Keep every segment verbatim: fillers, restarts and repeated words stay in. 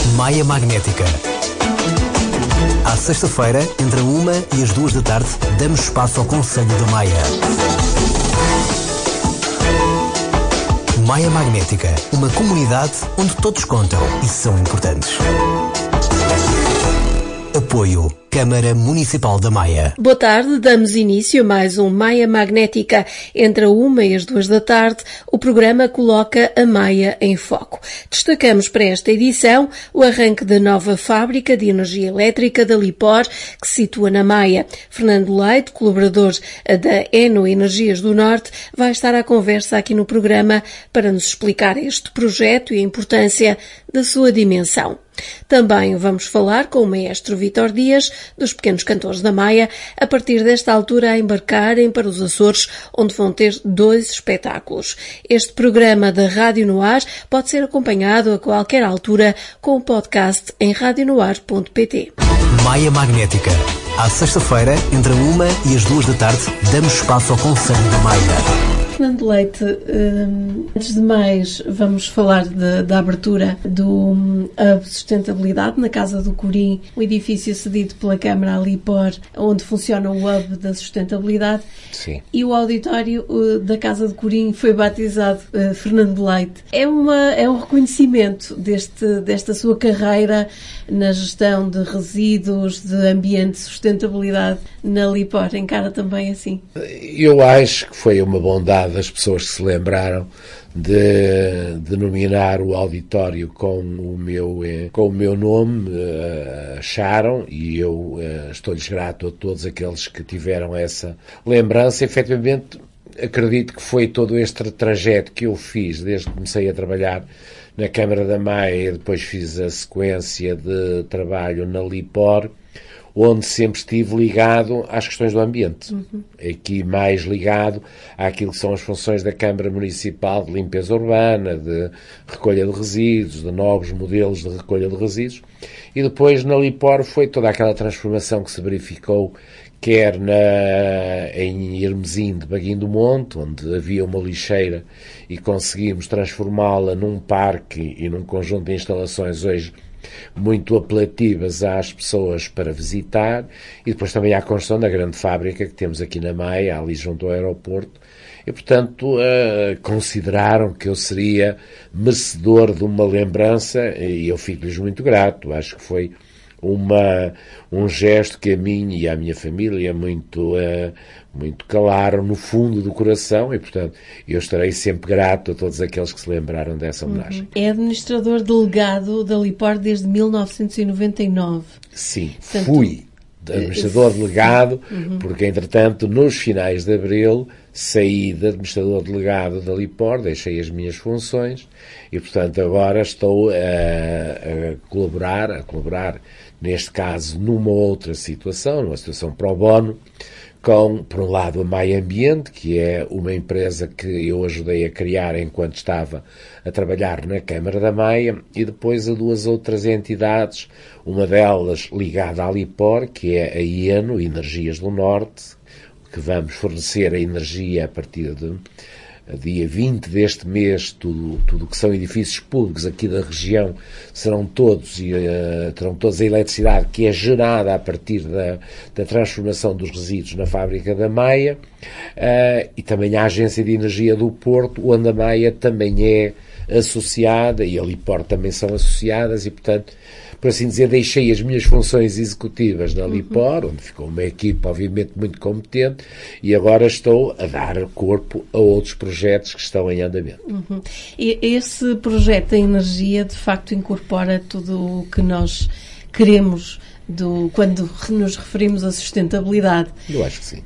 Maia Magnética. À sexta-feira, entre a uma e as duas da tarde, damos espaço ao Conselho da Maia. Maia Magnética, uma comunidade onde todos contam e são importantes. Apoio Câmara Municipal da Maia. Boa tarde, damos início a mais um Maia Magnética. Entre a uma e as duas da tarde, o programa coloca a Maia em foco. Destacamos para esta edição o arranque da nova fábrica de energia elétrica da Lipor, que se situa na Maia. Fernando Leite, colaborador da Eno Energias do Norte, vai estar à conversa aqui no programa para nos explicar este projeto e a importância da sua dimensão. Também vamos falar com o maestro Vítor Dias, dos Pequenos Cantores da Maia, a partir desta altura a embarcarem para os Açores, onde vão ter dois espetáculos. Este programa da Rádio no Ar pode ser acompanhado a qualquer altura com o podcast em rádio no ar ponto pt. Maia Magnética. À sexta-feira, entre a uma e as duas da tarde, damos espaço ao Conselho da Maia. Fernando Leite, antes de mais vamos falar de, da abertura do Hub Sustentabilidade na Casa do Corim, um edifício cedido pela Câmara Lipor, onde funciona o Hub da Sustentabilidade. Sim. E o auditório da Casa do Corim foi batizado uh, Fernando Leite. É, uma, é um reconhecimento deste, desta sua carreira na gestão de resíduos, de ambiente, de sustentabilidade na Lipor. Encara também assim? Eu acho que foi uma bondade das pessoas que se lembraram de denominar o auditório com o meu, com o meu nome, acharam, e eu estou-lhes grato a todos aqueles que tiveram essa lembrança. Efetivamente, acredito que foi todo este trajeto que eu fiz desde que comecei a trabalhar na Câmara da Maia e depois fiz a sequência de trabalho na Lipor, onde sempre estive ligado às questões do ambiente. Uhum. Aqui mais ligado àquilo que são as funções da Câmara Municipal de limpeza urbana, de recolha de resíduos, de novos modelos de recolha de resíduos. E depois na Lipor foi toda aquela transformação que se verificou, quer na, em Hermesim de Baguim do Monte, onde havia uma lixeira e conseguimos transformá-la num parque e num conjunto de instalações hoje muito apelativas às pessoas para visitar, e depois também há a construção da grande fábrica que temos aqui na Maia, ali junto ao aeroporto, e portanto uh, consideraram que eu seria merecedor de uma lembrança, e eu fico-lhes muito grato. Acho que foi uma, um gesto que a mim e à minha família muito, uh, muito calaram no fundo do coração, e portanto eu estarei sempre grato a todos aqueles que se lembraram dessa homenagem. Uhum. É administrador delegado da Lipor desde mil novecentos e noventa e nove. Sim, portanto, fui administrador delegado, uhum. porque entretanto nos finais de abril saí de administrador delegado da Lipor, deixei as minhas funções e portanto agora estou a, a colaborar, a colaborar neste caso numa outra situação, numa situação pro bono, com, por um lado, a Maia Ambiente, que é uma empresa que eu ajudei a criar enquanto estava a trabalhar na Câmara da Maia, e depois a duas outras entidades, uma delas ligada à Lipor, que é a Eno Energias do Norte, que vamos fornecer a energia a partir de dia vinte deste mês. Tudo, tudo que são edifícios públicos aqui da região serão todos, e uh, terão todos a eletricidade que é gerada a partir da, da transformação dos resíduos na fábrica da Maia, uh, e também a Agência de Energia do Porto, onde a Maia também é associada, e a Lipor também são associadas, e portanto, por assim dizer, deixei as minhas funções executivas na Lipor, uhum. onde ficou uma equipa obviamente muito competente, e agora estou a dar corpo a outros projetos que estão em andamento. Uhum. E esse projeto da energia de facto incorpora tudo o que nós queremos do, quando nos referimos à sustentabilidade. Eu acho que sim. Uh,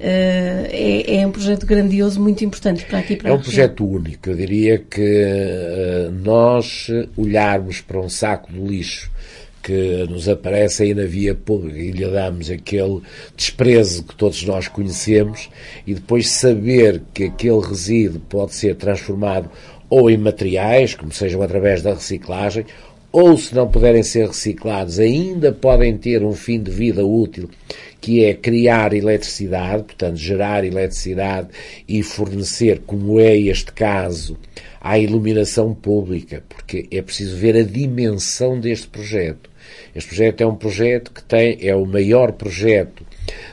é, é um projeto grandioso, muito importante para aqui e para É um a projeto único. Eu diria que uh, nós olharmos para um saco de lixo que nos aparece aí na via pública e lhe damos aquele desprezo que todos nós conhecemos, e depois saber que aquele resíduo pode ser transformado ou em materiais, como sejam através da reciclagem, ou se não puderem ser reciclados, ainda podem ter um fim de vida útil, que é criar eletricidade, portanto, gerar eletricidade e fornecer, como é este caso, à iluminação pública, porque é preciso ver a dimensão deste projeto. Este projeto é um projeto que tem, é o maior projeto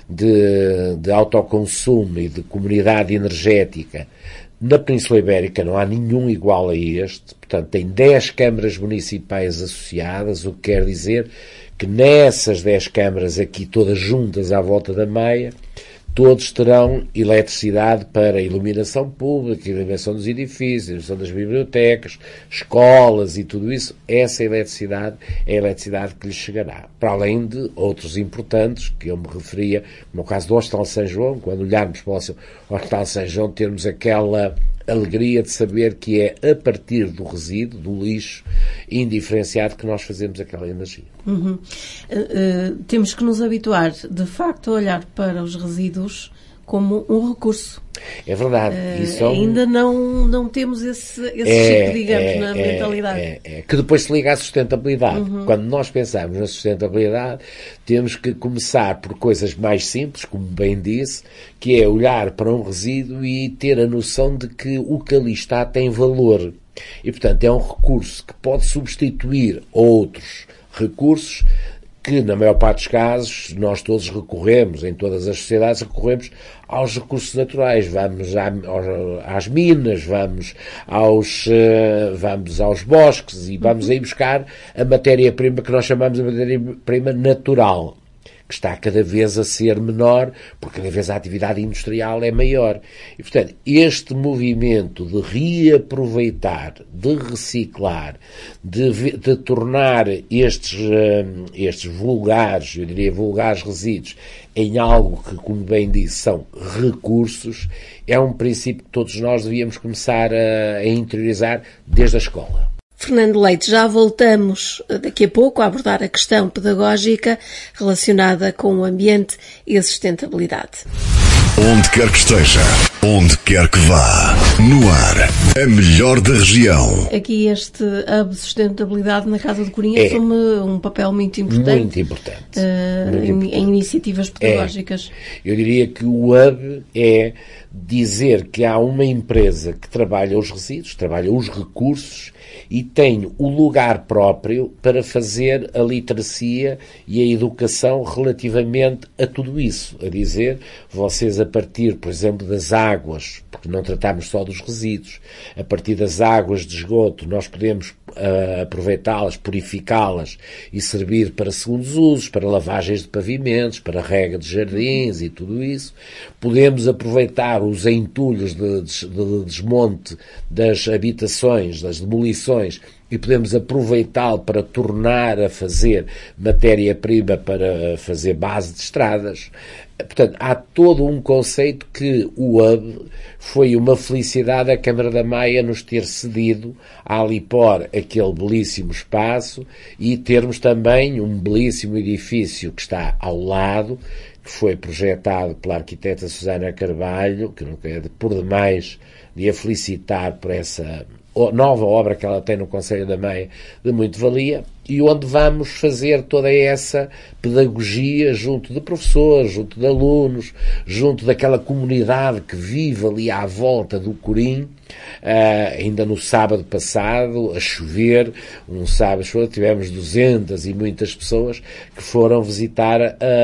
de, de autoconsumo e de comunidade energética na Península Ibérica. Não há nenhum igual a este, portanto tem dez câmaras municipais associadas, o que quer dizer que nessas dez câmaras aqui, todas juntas à volta da Maia, todos terão eletricidade para iluminação pública, iluminação dos edifícios, iluminação das bibliotecas, escolas e tudo isso. Essa eletricidade é a eletricidade que lhes chegará. Para além de outros importantes, que eu me referia, no caso do Hospital São João, quando olharmos para o Hospital São João, termos aquela alegria de saber que é a partir do resíduo, do lixo indiferenciado, que nós fazemos aquela energia. Uhum. Uh, uh, temos que nos habituar, de facto, a olhar para os resíduos como um recurso. É verdade. Uh, Isso é um... Ainda não, não temos esse, esse é, chip, digamos, é, na é, mentalidade. É, é, que depois se liga à sustentabilidade. Uhum. Quando nós pensamos na sustentabilidade, temos que começar por coisas mais simples, como bem disse, que é olhar para um resíduo e ter a noção de que o que ali está tem valor. E, portanto, é um recurso que pode substituir outros recursos que, na maior parte dos casos, nós todos recorremos, em todas as sociedades, recorremos aos recursos naturais. Vamos à, às minas, vamos aos, uh, vamos aos bosques e vamos aí buscar a matéria-prima que nós chamamos de matéria-prima natural, que está cada vez a ser menor, porque cada vez a atividade industrial é maior. E, portanto, este movimento de reaproveitar, de reciclar, de, de tornar estes, estes vulgares, eu diria vulgares resíduos, em algo que, como bem disse, são recursos, é um princípio que todos nós devíamos começar a, a interiorizar desde a escola. Fernando Leite, já voltamos daqui a pouco a abordar a questão pedagógica relacionada com o ambiente e a sustentabilidade. Onde quer que esteja, onde quer que vá, no ar, a melhor da região. Aqui este hub de sustentabilidade na Casa de Corinha assume é um papel muito importante. Muito importante. Uh, muito em, importante. em iniciativas pedagógicas. É. Eu diria que o hub é dizer que há uma empresa que trabalha os resíduos, trabalha os recursos e tem o lugar próprio para fazer a literacia e a educação relativamente a tudo isso. A dizer, vocês a partir, por exemplo, das águas, porque não tratamos só dos resíduos, a partir das águas de esgoto nós podemos uh, aproveitá-las, purificá-las e servir para segundos usos, para lavagens de pavimentos, para rega de jardins e tudo isso. Podemos aproveitar os entulhos de, de, de desmonte das habitações, das demolições, e podemos aproveitá-lo para tornar a fazer matéria-prima para fazer base de estradas. Portanto, há todo um conceito que o hub foi uma felicidade a Câmara da Maia nos ter cedido a Alipor aquele belíssimo espaço e termos também um belíssimo edifício que está ao lado, que foi projetado pela arquiteta Susana Carvalho, que não quero por demais de a felicitar por essa nova obra que ela tem no Conselho da Maia, de muito valia, e onde vamos fazer toda essa pedagogia junto de professores, junto de alunos, junto daquela comunidade que vive ali à volta do Corim. Uh, ainda no sábado passado, a chover, um sábado tivemos duzentas e muitas pessoas que foram visitar uh,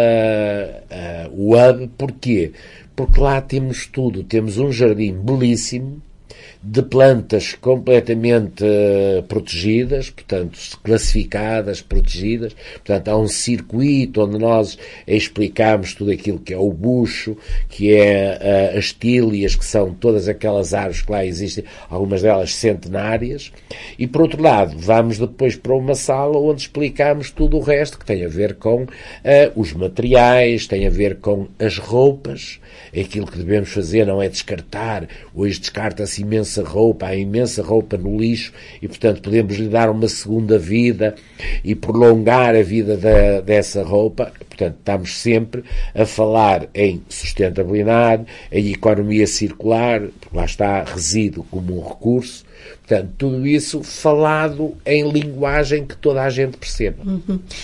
uh, o hub. Porquê? Porque lá temos tudo, temos um jardim belíssimo, de plantas completamente uh, protegidas, portanto, classificadas, protegidas. Portanto, há um circuito onde nós explicamos tudo aquilo que é o bucho, que é uh, as tílias, que são todas aquelas árvores que lá existem, algumas delas centenárias. E, por outro lado, vamos depois para uma sala onde explicamos tudo o resto, que tem a ver com uh, os materiais, tem a ver com as roupas. Aquilo que devemos fazer não é descartar. Hoje descarta-se imenso imensa roupa, há imensa roupa no lixo e, portanto, podemos lhe dar uma segunda vida e prolongar a vida da, dessa roupa. Portanto, estamos sempre a falar em sustentabilidade, em economia circular, porque lá está resíduo como um recurso. Portanto, tudo isso falado em linguagem que toda a gente perceba. Uhum.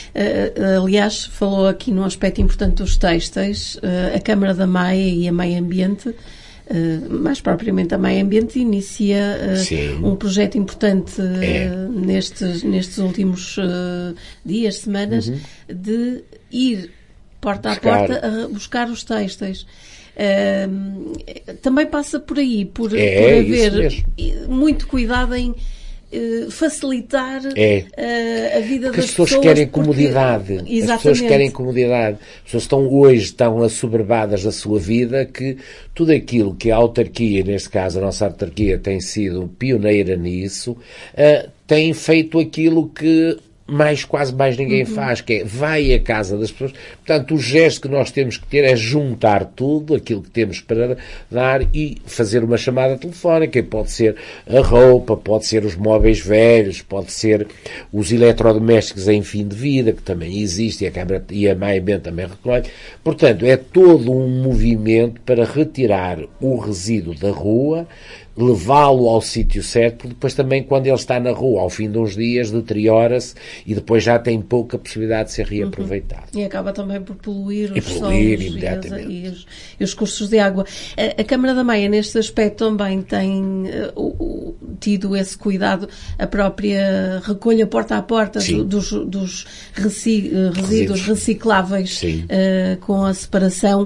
Uh, aliás, falou aqui num aspecto importante dos têxteis. Uh, a Câmara da Maia e a Meio Ambiente, uh, mais propriamente a Meio Ambiente, inicia uh, um projeto importante uh, é. nestes, nestes últimos uh, dias, semanas, uhum. de ir porta buscar. a porta a buscar os têxteis. Uh, também passa por aí, por, é, por haver muito cuidado em uh, facilitar é. uh, a vida porque das as pessoas. pessoas. Querem comodidade. Porque, as pessoas querem comodidade. As pessoas estão hoje estão assoberbadas da sua vida, que tudo aquilo que a autarquia, neste caso a nossa autarquia, tem sido pioneira nisso, uh, tem feito aquilo que mais, quase mais ninguém uhum. faz, que é, vai à casa das pessoas. Portanto, o gesto que nós temos que ter é juntar tudo, aquilo que temos para dar e fazer uma chamada telefónica, e pode ser a roupa, pode ser os móveis velhos, pode ser os eletrodomésticos em fim de vida, que também existe, e a Câmara e a Meio Ambiente também recolhe. Portanto, é todo um movimento para retirar o resíduo da rua, levá-lo ao sítio certo, porque depois também, quando ele está na rua, ao fim de uns dias, deteriora-se e depois já tem pouca possibilidade de ser reaproveitado. Uhum. E acaba também por poluir os e poluir, solos imediatamente. E, os, e os cursos de água. A, a Câmara da Maia, neste aspecto, também tem uh, uh, tido esse cuidado, a própria recolha porta a porta do, dos, dos reci, uh, resíduos recicláveis uh, com a separação.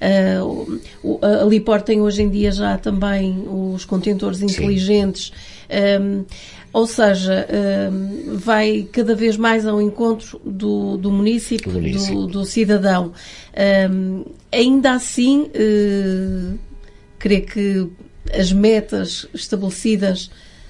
Uh, uh, a Lipor tem hoje em dia já também os contentores inteligentes, um, ou seja, um, vai cada vez mais ao encontro do, do município, do, município. do, do cidadão. Um, ainda assim, uh, creio que as metas estabelecidas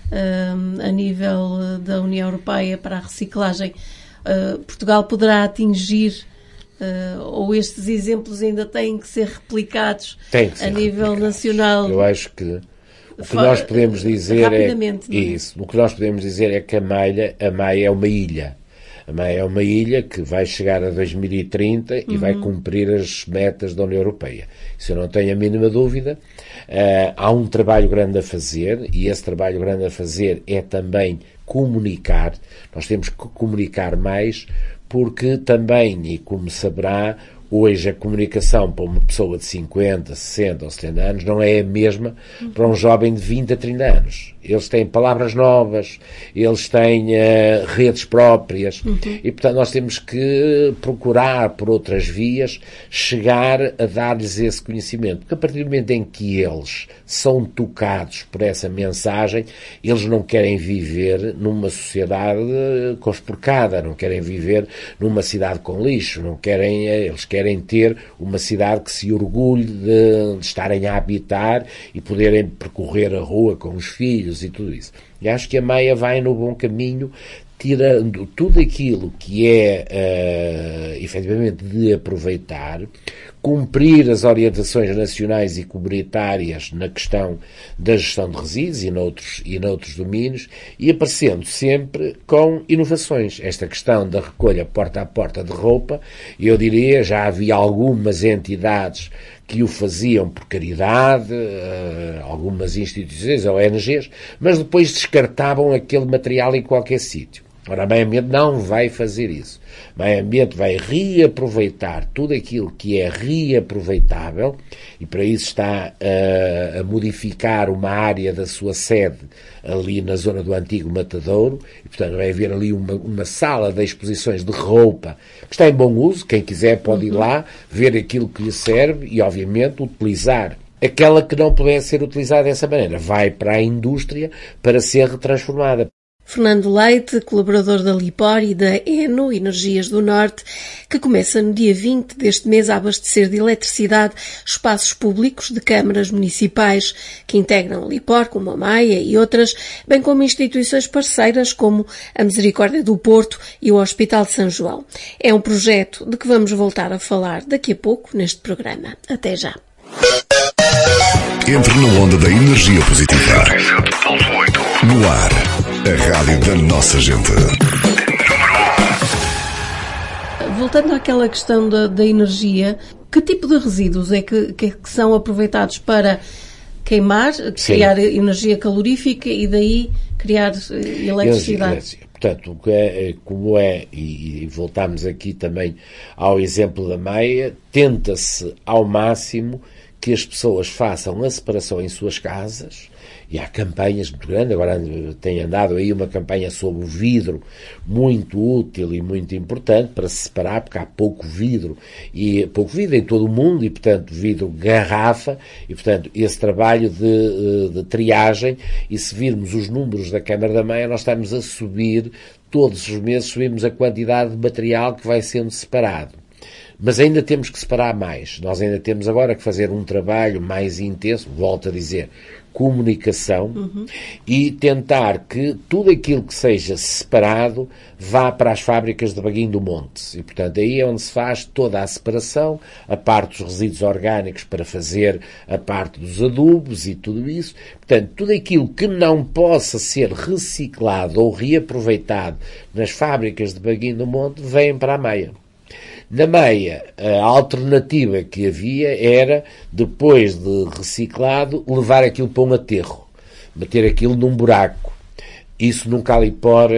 um, a nível da União Europeia para a reciclagem, uh, Portugal poderá atingir. Uh, ou estes exemplos ainda têm que ser replicados Tem que ser a nível replicados. nacional? Eu acho que o que nós podemos dizer é, é isso. O que nós podemos dizer é que a Maia, a Maia é uma ilha. A Maia é uma ilha que vai chegar a dois mil e trinta e uhum. vai cumprir as metas da União Europeia. Isso eu não tenho a mínima dúvida. Uh, há um trabalho grande a fazer, e esse trabalho grande a fazer é também comunicar. Nós temos que comunicar mais, porque também, e como saberá, hoje a comunicação para uma pessoa de cinquenta, sessenta ou setenta anos não é a mesma para um jovem de vinte a trinta anos. Eles têm palavras novas, eles têm uh, redes próprias uhum. e, portanto, nós temos que procurar por outras vias chegar a dar-lhes esse conhecimento. Porque a partir do momento em que eles são tocados por essa mensagem, eles não querem viver numa sociedade conspurcada, não querem viver numa cidade com lixo, não querem, eles querem ter uma cidade que se orgulhe de, de estarem a habitar e poderem percorrer a rua com os filhos e tudo isso. E acho que a Maia vai no bom caminho, tirando tudo aquilo que é uh, efetivamente de aproveitar, cumprir as orientações nacionais e comunitárias na questão da gestão de resíduos e noutros, e noutros domínios, e aparecendo sempre com inovações. Esta questão da recolha porta a porta de roupa, eu diria, já havia algumas entidades que o faziam por caridade, uh, algumas instituições, O N Gs, mas depois descartavam aquele material em qualquer sítio. Ora, a Meio Ambiente não vai fazer isso. O Meio Ambiente vai reaproveitar tudo aquilo que é reaproveitável, e para isso está uh, a modificar uma área da sua sede ali na zona do antigo Matadouro, e portanto vai haver ali uma, uma sala de exposições de roupa que está em bom uso. Quem quiser pode ir lá, ver aquilo que lhe serve e, obviamente, utilizar aquela que não puder ser utilizada dessa maneira. Vai para a indústria para ser retransformada. Fernando Leite, colaborador da Lipor e da Eno Energias do Norte, que começa no dia vinte deste mês a abastecer de eletricidade espaços públicos de câmaras municipais que integram a Lipor, como a Maia e outras, bem como instituições parceiras como a Misericórdia do Porto e o Hospital de São João. É um projeto de que vamos voltar a falar daqui a pouco neste programa. Até já. Entre na onda da energia positiva. No ar, a rádio da nossa gente. Voltando àquela questão da, da energia, que tipo de resíduos é que, que, que são aproveitados para queimar, criar Sim. energia calorífica e daí criar eletricidade? Portanto, como é, e voltamos aqui também ao exemplo da Maia, tenta-se ao máximo que as pessoas façam a separação em suas casas, e há campanhas muito grandes, agora tem andado aí uma campanha sobre o vidro muito útil e muito importante para se separar, porque há pouco vidro, e pouco vidro em todo o mundo, e portanto vidro garrafa, e portanto esse trabalho de, de triagem, e se virmos os números da Câmara da Maia, nós estamos a subir, todos os meses subimos a quantidade de material que vai sendo separado. Mas ainda temos que separar mais. Nós ainda temos agora que fazer um trabalho mais intenso, volto a dizer, comunicação, uhum. e tentar que tudo aquilo que seja separado vá para as fábricas de Baguinho do Monte. E, portanto, aí é onde se faz toda a separação, a parte dos resíduos orgânicos para fazer a parte dos adubos e tudo isso. Portanto, tudo aquilo que não possa ser reciclado ou reaproveitado nas fábricas de Baguinho do Monte vem para a Maia. Na Maia, a alternativa que havia era, depois de reciclado, levar aquilo para um aterro, meter aquilo num buraco. Isso nunca a Lipor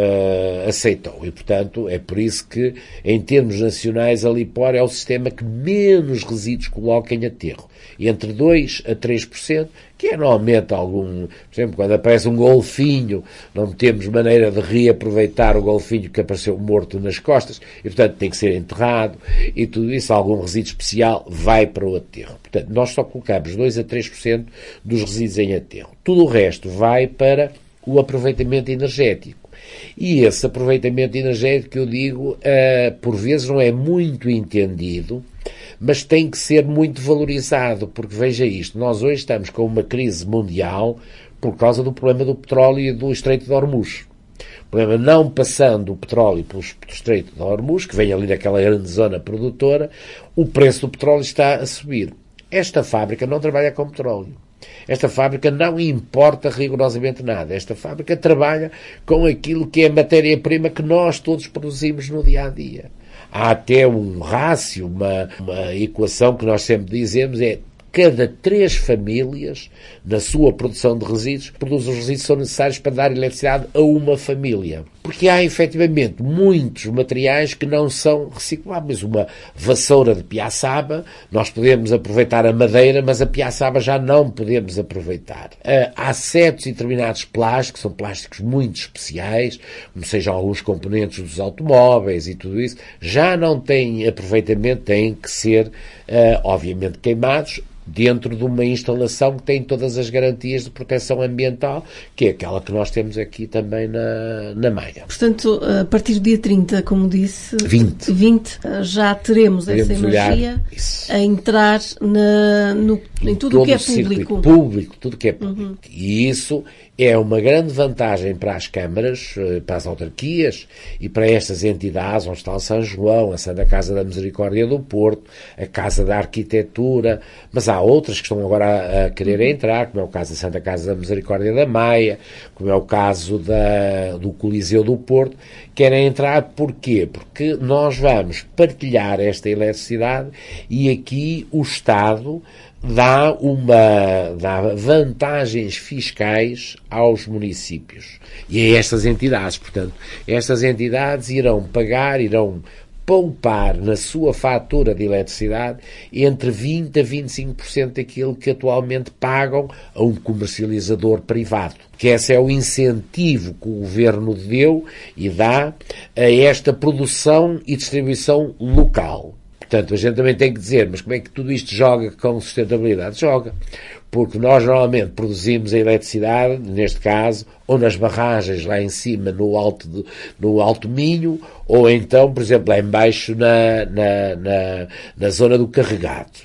uh, aceitou e, portanto, é por isso que, em termos nacionais, a Lipor é o sistema que menos resíduos coloca em aterro. Entre dois a três por cento, que é normalmente algum... Por exemplo, quando aparece um golfinho, não temos maneira de reaproveitar o golfinho que apareceu morto nas costas, e, portanto, tem que ser enterrado, e tudo isso, algum resíduo especial, vai para o aterro. Portanto, nós só colocamos dois a três por cento dos resíduos em aterro. Tudo o resto vai para o aproveitamento energético. E esse aproveitamento energético, eu digo, uh, por vezes não é muito entendido, mas tem que ser muito valorizado, porque veja isto, nós hoje estamos com uma crise mundial por causa do problema do petróleo e do Estreito de Hormuz. O problema não passando o petróleo pelo Estreito de Hormuz, que vem ali naquela grande zona produtora, o preço do petróleo está a subir. Esta fábrica não trabalha com petróleo. Esta fábrica não importa rigorosamente nada. Esta fábrica trabalha com aquilo que é a matéria-prima que nós todos produzimos no dia-a-dia. Há até um rácio, uma, uma equação que nós sempre dizemos, é cada três famílias, na sua produção de resíduos, produz os resíduos que são necessários para dar eletricidade a uma família. Porque há, efetivamente, muitos materiais que não são recicláveis. Uma vassoura de piaçaba, nós podemos aproveitar a madeira, mas a piaçaba já não podemos aproveitar. Há certos e determinados plásticos, são plásticos muito especiais, como sejam alguns componentes dos automóveis e tudo isso, já não têm aproveitamento, têm que ser, obviamente, queimados, dentro de uma instalação que tem todas as garantias de proteção ambiental, que é aquela que nós temos aqui também na, na Maia. Portanto, a partir do dia trinta, como disse, vinte, vinte já teremos Podemos essa energia a entrar na, no, em tudo o que é público. Público, tudo que é público. Uhum. E isso é uma grande vantagem para as câmaras, para as autarquias e para estas entidades, onde está o São João, a Santa Casa da Misericórdia do Porto, a Casa da Arquitetura, mas há outras que estão agora a, a querer entrar, como é o caso da Santa Casa da Misericórdia da Maia, como é o caso da, do Coliseu do Porto, querem entrar porquê? Porque nós vamos partilhar esta eletricidade e aqui o Estado dá uma dá vantagens fiscais aos municípios e a estas entidades. Portanto, estas entidades irão pagar, irão poupar na sua fatura de eletricidade entre vinte a vinte e cinco por cento daquilo que atualmente pagam a um comercializador privado. Que esse é o incentivo que o Governo deu e dá a esta produção e distribuição local. Portanto, a gente também tem que dizer, mas como é que tudo isto joga com sustentabilidade? Joga. Porque nós normalmente produzimos a eletricidade, neste caso, ou nas barragens lá em cima, no Alto, de, no Alto Minho, ou então, por exemplo, lá em baixo na, na, na, na zona do Carregado.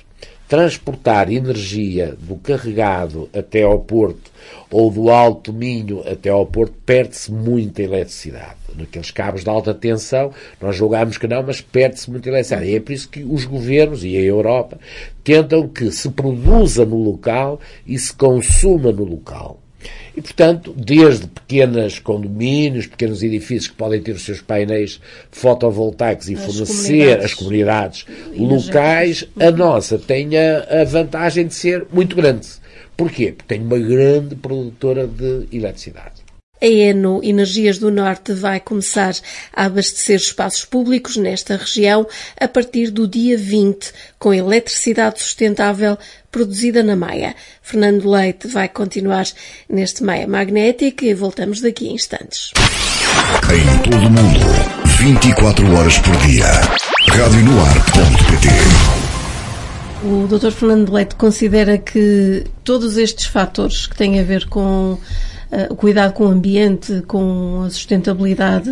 transportar energia do Carregado até ao Porto ou do Alto Minho até ao Porto, perde-se muita eletricidade. Naqueles cabos de alta tensão, nós julgámos que não, mas perde-se muita eletricidade. E é por isso que os governos e a Europa tentam que se produza no local e se consuma no local. E, portanto, desde pequenos condomínios, pequenos edifícios que podem ter os seus painéis fotovoltaicos e as fornecer as comunidades locais, a nossa tem a, a vantagem de ser muito grande. Porquê? Porque tem uma grande produtora de eletricidade. A Eno Energias do Norte vai começar a abastecer espaços públicos nesta região a partir do dia vinte, com eletricidade sustentável produzida na Maia. Fernando Leite vai continuar neste Maia Magnética e voltamos daqui a instantes. Em todo o mundo, vinte e quatro horas por dia. rádio no ar ponto pt. O doutor Fernando Leite considera que todos estes fatores que têm a ver com o cuidado com o ambiente, com a sustentabilidade,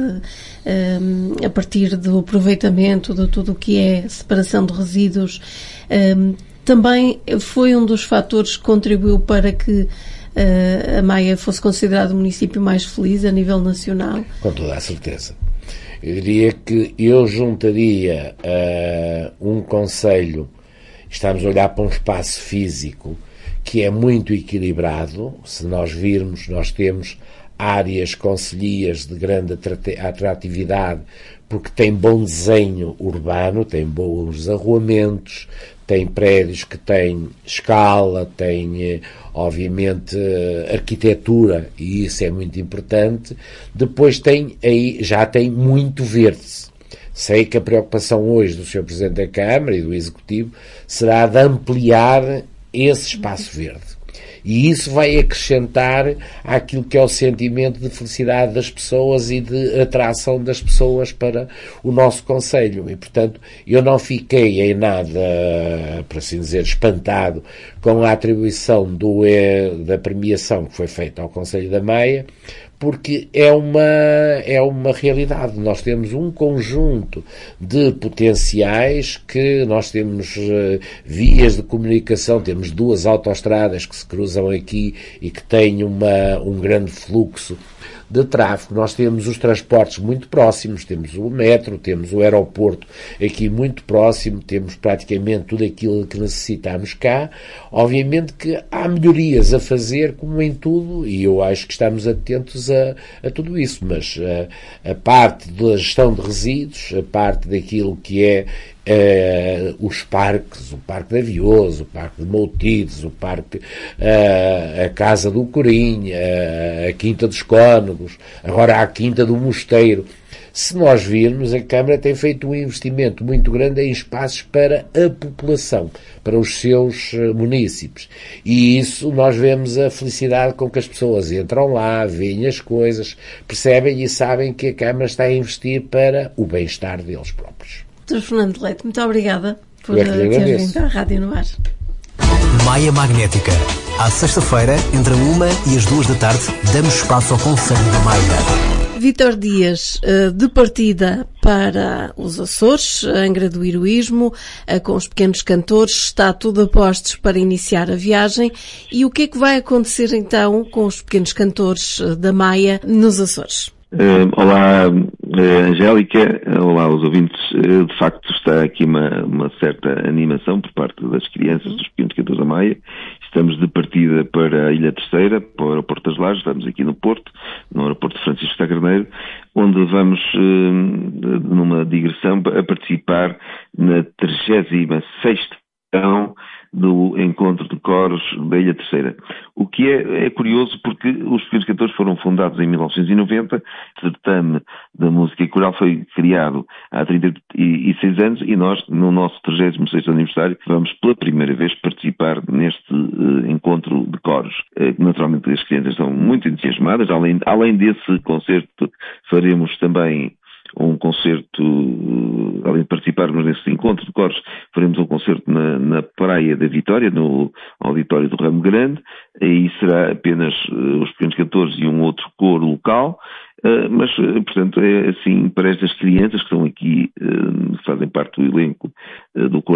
um, a partir do aproveitamento de tudo o que é separação de resíduos, um, também foi um dos fatores que contribuiu para que uh, a Maia fosse considerado o município mais feliz a nível nacional? Com toda a certeza. Eu diria que eu juntaria uh, um concelho, estamos a olhar para um espaço físico que é muito equilibrado. Se nós virmos, nós temos áreas concelhias de grande atratividade, porque tem bom desenho urbano, tem bons arruamentos, tem prédios que têm escala, tem, obviamente, arquitetura, e isso é muito importante. Depois tem, aí já tem muito verde. Sei que a preocupação hoje do senhor Presidente da Câmara e do Executivo será de ampliar esse espaço verde. E isso vai acrescentar àquilo que é o sentimento de felicidade das pessoas e de atração das pessoas para o nosso concelho. E, portanto, eu não fiquei em nada, por assim dizer, espantado com a atribuição do, da premiação que foi feita ao Concelho da Maia, porque é uma, é uma realidade. Nós temos um conjunto de potenciais, que nós temos uh, vias de comunicação, temos duas autoestradas que se cruzam aqui e que têm uma, um grande fluxo de tráfego. Nós temos os transportes muito próximos, temos o metro, temos o aeroporto aqui muito próximo, temos praticamente tudo aquilo que necessitamos cá. Obviamente que há melhorias a fazer, como em tudo, e eu acho que estamos atentos a, a tudo isso, mas a, a parte da gestão de resíduos, a parte daquilo que é Uh, os parques, o Parque de Avioso, o Parque de Moutides, o Parque, uh, a Casa do Corim, uh, a Quinta dos Cónegos, agora a Quinta do Mosteiro. Se nós virmos, a Câmara tem feito um investimento muito grande em espaços para a população, para os seus uh, munícipes. E isso nós vemos a felicidade com que as pessoas entram lá, veem as coisas, percebem e sabem que a Câmara está a investir para o bem-estar deles próprios. doutor Fernando Leite, muito obrigada por ter vindo à Rádio no Ar. Maia Magnética. À sexta-feira, entre a uma e as duas da tarde, damos espaço ao Conselho da Maia. Vítor Dias, de partida para os Açores, Angra do Heroísmo, com os pequenos cantores, está tudo a postos para iniciar a viagem. E o que é que vai acontecer então com os pequenos cantores da Maia nos Açores? Uh, olá, uh, Angélica, olá aos ouvintes. Uh, de facto está aqui uma, uma certa animação por parte das crianças, dos pequenos cantores da Maia. Estamos de partida para a Ilha Terceira, para o aeroporto das Lajes, estamos aqui no Porto, no aeroporto de Francisco Sá Carneiro, onde vamos uh, numa digressão a participar na trigésima sexta edição do Encontro de Coros da Ilha Terceira. O que é, é curioso, porque os Pequenos Cantores foram fundados em mil novecentos e noventa, o certame da música coral foi criado há trinta e seis anos e nós, no nosso trigésimo sexto aniversário, vamos pela primeira vez participar neste uh, encontro de coros. Uh, naturalmente as crianças estão muito entusiasmadas, além, além desse concerto faremos também um concerto, além de participarmos nesse encontro de coros, faremos um concerto na, na Praia da Vitória, no auditório do Ramo Grande. Aí será apenas uh, os Pequenos Cantores e um outro coro local, uh, mas, uh, portanto, é assim para estas crianças que estão aqui, uh, fazem parte do elenco uh, do coral.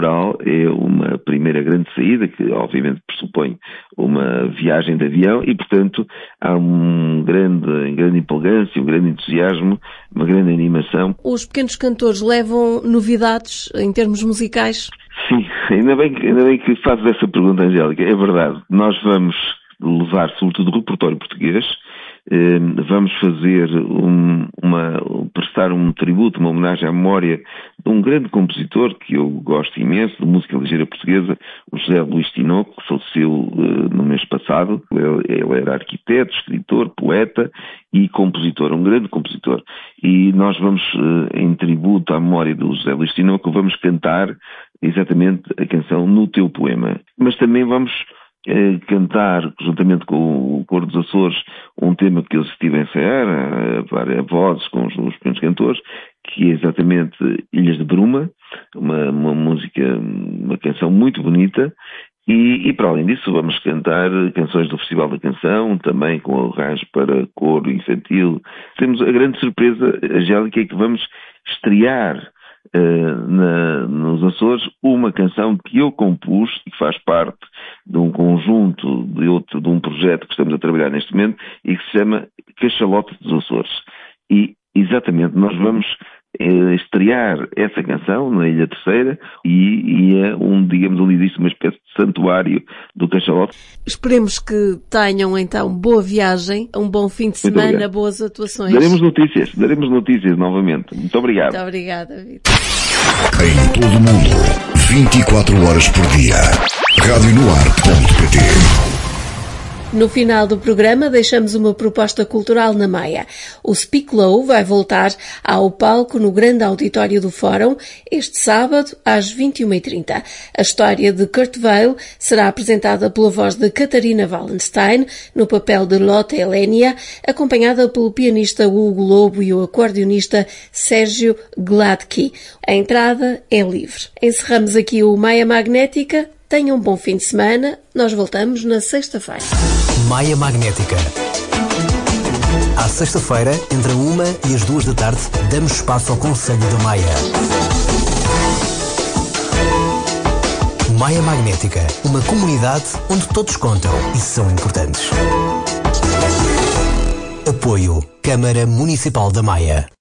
litoral é uma primeira grande saída, que obviamente pressupõe uma viagem de avião e, portanto, há um grande, grande empolgância, um grande entusiasmo, uma grande animação. Os pequenos cantores levam novidades em termos musicais? Sim, ainda bem que, ainda bem que fazes essa pergunta, Angélica. É verdade, nós vamos levar sobretudo o repertório português, eh, vamos fazer um, uma, prestar um tributo, uma homenagem à memória de um grande compositor que eu gosto imenso, de música ligeira portuguesa, o José Luís Tinoco, que faleceu eh, no mês passado. Ele, ele era arquiteto, escritor, poeta e compositor, um grande compositor. E nós vamos, eh, em tributo à memória do José Luís Tinoco, vamos cantar exatamente a canção No Teu Poema. Mas também vamos eh, cantar, juntamente com o Coro dos Açores, um tema que eu estive a ensaiar, a, a vozes com os, os pequenos cantores, que é exatamente Ilhas de Bruma, uma, uma música, uma canção muito bonita. E, e para além disso vamos cantar canções do Festival da Canção, também com arranjo para coro infantil. Temos a grande surpresa, Angélica, é que vamos estrear Uh, na, nos Açores uma canção que eu compus e que faz parte de um conjunto de, outro, de um projeto que estamos a trabalhar neste momento e que se chama Cachalote dos Açores. E exatamente nós vamos uh, estrear essa canção na Ilha Terceira e, e é um, digamos ali disso, uma espécie de santuário do cachalote. Esperemos que tenham então boa viagem, um bom fim de semana, boas atuações. Daremos notícias, daremos notícias novamente. Muito obrigado. Muito obrigada, Vitor. Em todo o mundo, vinte e quatro horas por dia. rádio no ar ponto pt. No final do programa deixamos uma proposta cultural na Maia. O Speak Low vai voltar ao palco no grande auditório do Fórum este sábado às vinte e uma e trinta. A história de Kurt Weill será apresentada pela voz de Catarina Wallenstein no papel de Lotte Helenia, acompanhada pelo pianista Hugo Lobo e o acordeonista Sérgio Gladky. A entrada é livre. Encerramos aqui o Maia Magnética. Tenham um bom fim de semana. Nós voltamos na sexta-feira. Maia Magnética. À sexta-feira, entre a uma e as duas da tarde, damos espaço ao Conselho da Maia. Maia Magnética, uma comunidade onde todos contam e são importantes. Apoio Câmara Municipal da Maia.